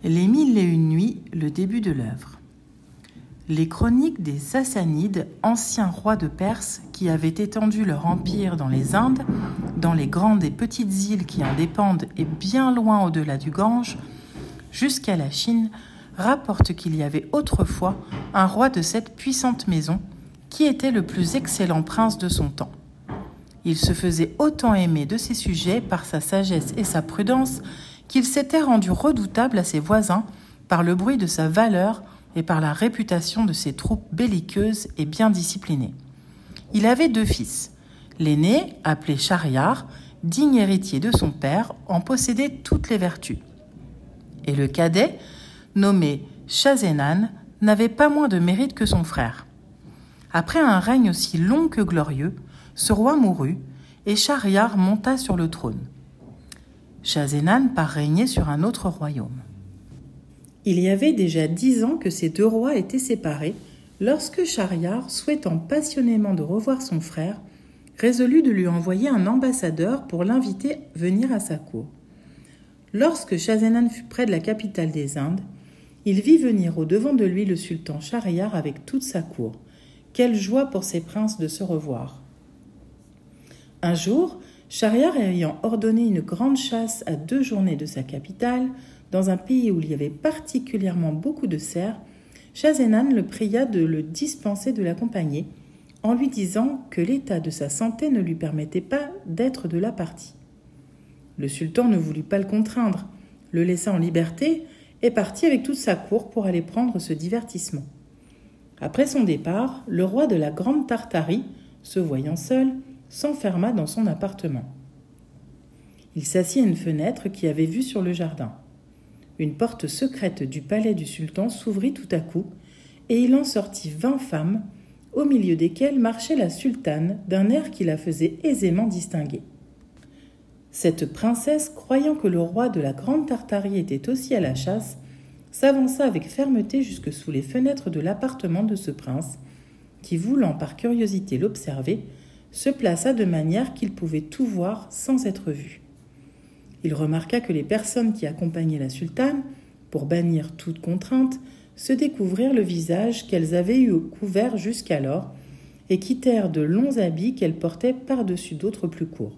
Les 1001 nuits, le début de l'œuvre. Les chroniques des Sassanides, anciens rois de Perse qui avaient étendu leur empire dans les Indes, dans les grandes et petites îles qui en dépendent et bien loin au-delà du Gange, jusqu'à la Chine, rapportent qu'il y avait autrefois un roi de cette puissante maison qui était le plus excellent prince de son temps. Il se faisait autant aimer de ses sujets par sa sagesse et sa prudence qu'il s'était rendu redoutable à ses voisins par le bruit de sa valeur et par la réputation de ses troupes belliqueuses et bien disciplinées. Il avait 2 fils. L'aîné, appelé Shahryar, digne héritier de son père, en possédait toutes les vertus. Et le cadet, nommé Schahzenan, n'avait pas moins de mérite que son frère. Après un règne aussi long que glorieux, ce roi mourut et Shahryar monta sur le trône. Schahzenan part régner sur un autre royaume. Il y avait déjà 10 ans que ces 2 rois étaient séparés lorsque Shahryar, souhaitant passionnément de revoir son frère, résolut de lui envoyer un ambassadeur pour l'inviter à venir à sa cour. Lorsque Schahzenan fut près de la capitale des Indes, il vit venir au-devant de lui le sultan Shahryar avec toute sa cour. Quelle joie pour ces princes de se revoir! Un jour, Shahryar ayant ordonné une grande chasse à 2 journées de sa capitale, dans un pays où il y avait particulièrement beaucoup de cerfs, Schahzenan le pria de le dispenser de l'accompagner, en lui disant que l'état de sa santé ne lui permettait pas d'être de la partie. Le sultan ne voulut pas le contraindre, le laissa en liberté et partit avec toute sa cour pour aller prendre ce divertissement. Après son départ, le roi de la Grande Tartarie, se voyant seul, s'enferma dans son appartement. Il s'assit à une fenêtre qui avait vue sur le jardin. Une porte secrète du palais du sultan s'ouvrit tout à coup, et il en sortit 20 femmes, au milieu desquelles marchait la sultane d'un air qui la faisait aisément distinguer. Cette princesse, croyant que le roi de la Grande Tartarie était aussi à la chasse, s'avança avec fermeté jusque sous les fenêtres de l'appartement de ce prince, qui, voulant par curiosité l'observer, se plaça de manière qu'il pouvait tout voir sans être vu. Il remarqua que les personnes qui accompagnaient la sultane, pour bannir toute contrainte, se découvrirent le visage qu'elles avaient eu couvert jusqu'alors et quittèrent de longs habits qu'elles portaient par-dessus d'autres plus courts.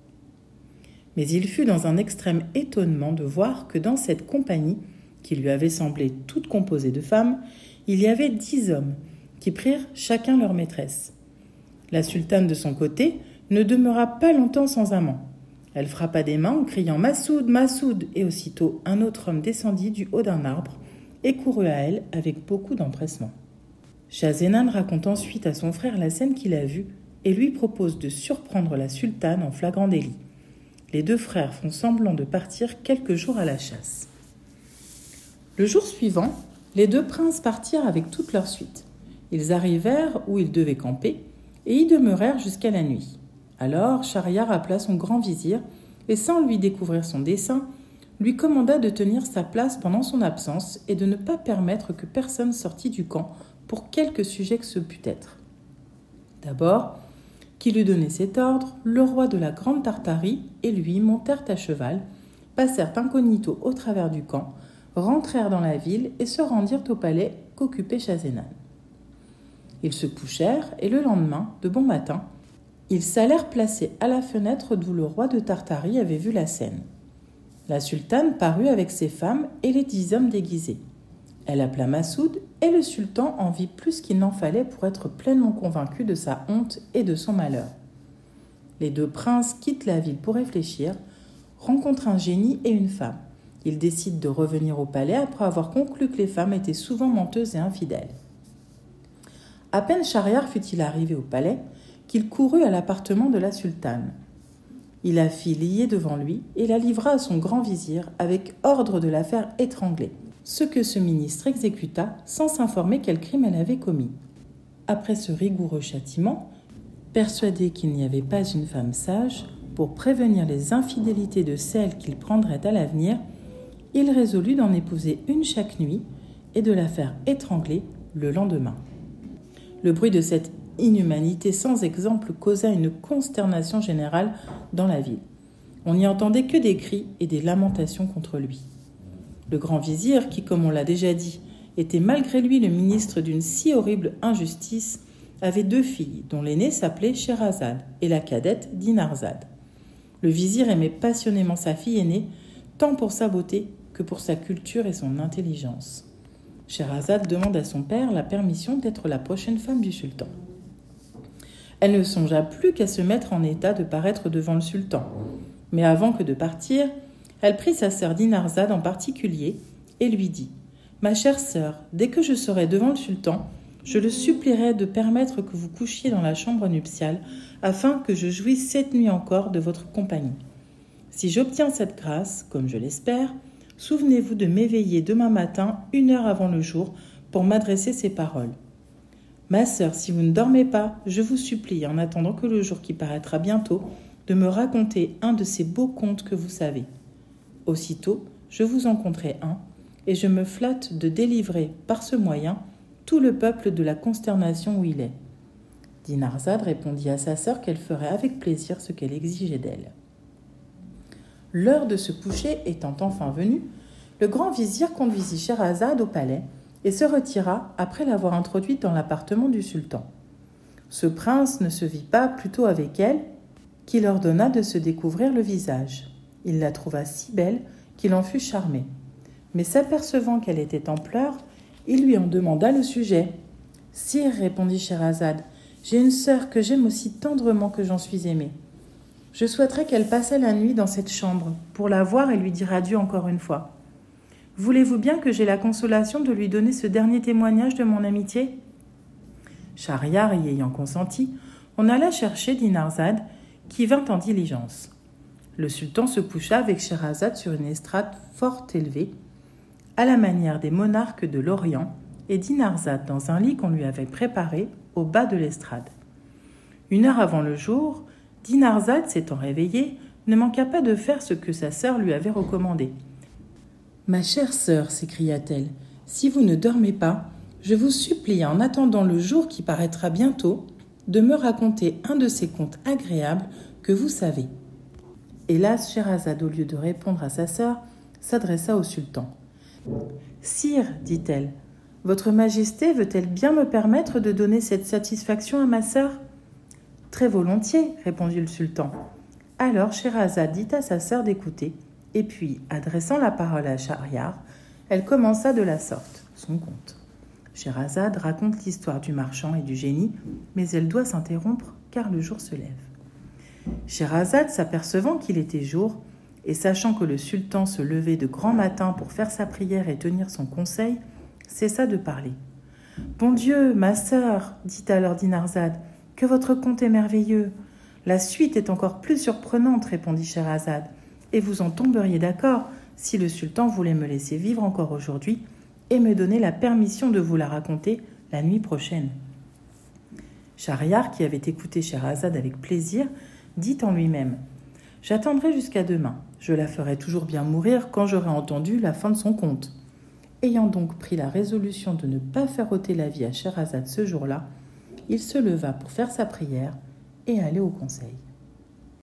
Mais il fut dans un extrême étonnement de voir que dans cette compagnie, qui lui avait semblé toute composée de femmes, il y avait 10 hommes qui prirent chacun leur maîtresse. La sultane, de son côté, ne demeura pas longtemps sans amant. Elle frappa des mains en criant « Massoud, Massoud !» et aussitôt un autre homme descendit du haut d'un arbre et courut à elle avec beaucoup d'empressement. Schahzenan raconte ensuite à son frère la scène qu'il a vue et lui propose de surprendre la sultane en flagrant délit. Les 2 frères font semblant de partir quelques jours à la chasse. Le jour suivant, les 2 princes partirent avec toute leur suite. Ils arrivèrent où ils devaient camper et y demeurèrent jusqu'à la nuit. Alors Shahryar appela son grand vizir et, sans lui découvrir son dessein, lui commanda de tenir sa place pendant son absence et de ne pas permettre que personne sortît du camp pour quelque sujet que ce pût être. D'abord, qu'il eut donné cet ordre, le roi de la Grande Tartarie et lui montèrent à cheval, passèrent incognito au travers du camp, rentrèrent dans la ville et se rendirent au palais qu'occupait Schahzenan. Ils se couchèrent et le lendemain, de bon matin, ils s'allèrent placer à la fenêtre d'où le roi de Tartarie avait vu la scène. La sultane parut avec ses femmes et les 10 hommes déguisés. Elle appela Massoud et le sultan en vit plus qu'il n'en fallait pour être pleinement convaincu de sa honte et de son malheur. Les 2 princes quittent la ville pour réfléchir, rencontrent un génie et une femme. Ils décident de revenir au palais après avoir conclu que les femmes étaient souvent menteuses et infidèles. À peine Shahryar fut-il arrivé au palais qu'il courut à l'appartement de la sultane. Il la fit lier devant lui et la livra à son grand vizir avec ordre de la faire étrangler, ce que ce ministre exécuta sans s'informer quel crime elle avait commis. Après ce rigoureux châtiment, persuadé qu'il n'y avait pas une femme sage, pour prévenir les infidélités de celles qu'il prendrait à l'avenir, il résolut d'en épouser une chaque nuit et de la faire étrangler le lendemain. Le bruit de cette inhumanité sans exemple causa une consternation générale dans la ville. On n'y entendait que des cris et des lamentations contre lui. Le grand vizir, qui, comme on l'a déjà dit, était malgré lui le ministre d'une si horrible injustice, avait 2 filles, dont l'aînée s'appelait Scheherazade et la cadette Dinarzade. Le vizir aimait passionnément sa fille aînée, tant pour sa beauté que pour sa culture et son intelligence. Scheherazade demande à son père la permission d'être la prochaine femme du sultan. Elle ne songea plus qu'à se mettre en état de paraître devant le sultan. Mais avant que de partir, elle prit sa sœur Dinarzade en particulier et lui dit « Ma chère sœur, dès que je serai devant le sultan, je le supplierai de permettre que vous couchiez dans la chambre nuptiale afin que je jouisse cette nuit encore de votre compagnie. Si j'obtiens cette grâce, comme je l'espère, souvenez-vous de m'éveiller demain matin 1 heure avant le jour pour m'adresser ces paroles. Ma sœur, si vous ne dormez pas, je vous supplie, en attendant que le jour qui paraîtra bientôt, de me raconter un de ces beaux contes que vous savez. Aussitôt, je vous en conterai un, et je me flatte de délivrer, par ce moyen, tout le peuple de la consternation où il est. » Dinarzade répondit à sa sœur qu'elle ferait avec plaisir ce qu'elle exigeait d'elle. L'heure de se coucher étant enfin venue, le grand vizir conduisit Scheherazade au palais et se retira après l'avoir introduite dans l'appartement du sultan. Ce prince ne se vit pas plutôt avec elle qu'il ordonna de se découvrir le visage. Il la trouva si belle qu'il en fut charmé. Mais s'apercevant qu'elle était en pleurs, il lui en demanda le sujet. « Sire, répondit Scheherazade, j'ai une sœur que j'aime aussi tendrement que j'en suis aimée. Je souhaiterais qu'elle passât la nuit dans cette chambre pour la voir et lui dire adieu encore une fois. Voulez-vous bien que j'aie la consolation de lui donner ce dernier témoignage de mon amitié ?» Schahriar y ayant consenti, on alla chercher Dinarzade, qui vint en diligence. Le sultan se coucha avec Scheherazade sur une estrade fort élevée, à la manière des monarques de l'Orient, et Dinarzade dans un lit qu'on lui avait préparé au bas de l'estrade. 1 heure avant le jour, Dinarzade, s'étant réveillée, ne manqua pas de faire ce que sa sœur lui avait recommandé. « Ma chère sœur, s'écria-t-elle, si vous ne dormez pas, je vous supplie, en attendant le jour qui paraîtra bientôt, de me raconter un de ces contes agréables que vous savez. » Hélas, Scheherazade, au lieu de répondre à sa sœur, s'adressa au sultan. « Sire, dit-elle, votre majesté veut-elle bien me permettre de donner cette satisfaction à ma sœur ?»« Très volontiers, répondit le sultan. Alors Scheherazade dit à sa sœur d'écouter, et puis, adressant la parole à Schahriar, elle commença de la sorte son conte. Scheherazade raconte l'histoire du marchand et du génie, mais elle doit s'interrompre car le jour se lève. Scheherazade, s'apercevant qu'il était jour, et sachant que le sultan se levait de grand matin pour faire sa prière et tenir son conseil, cessa de parler. « Bon Dieu, ma sœur, dit alors Dinarzade, que votre conte est merveilleux. La suite est encore plus surprenante, répondit Scheherazade, et vous en tomberiez d'accord si le sultan voulait me laisser vivre encore aujourd'hui et me donner la permission de vous la raconter la nuit prochaine. » Schahriar, qui avait écouté Scheherazade avec plaisir, dit en lui-même « J'attendrai jusqu'à demain. Je la ferai toujours bien mourir quand j'aurai entendu la fin de son conte. » Ayant donc pris la résolution de ne pas faire ôter la vie à Scheherazade ce jour-là, il se leva pour faire sa prière et aller au conseil.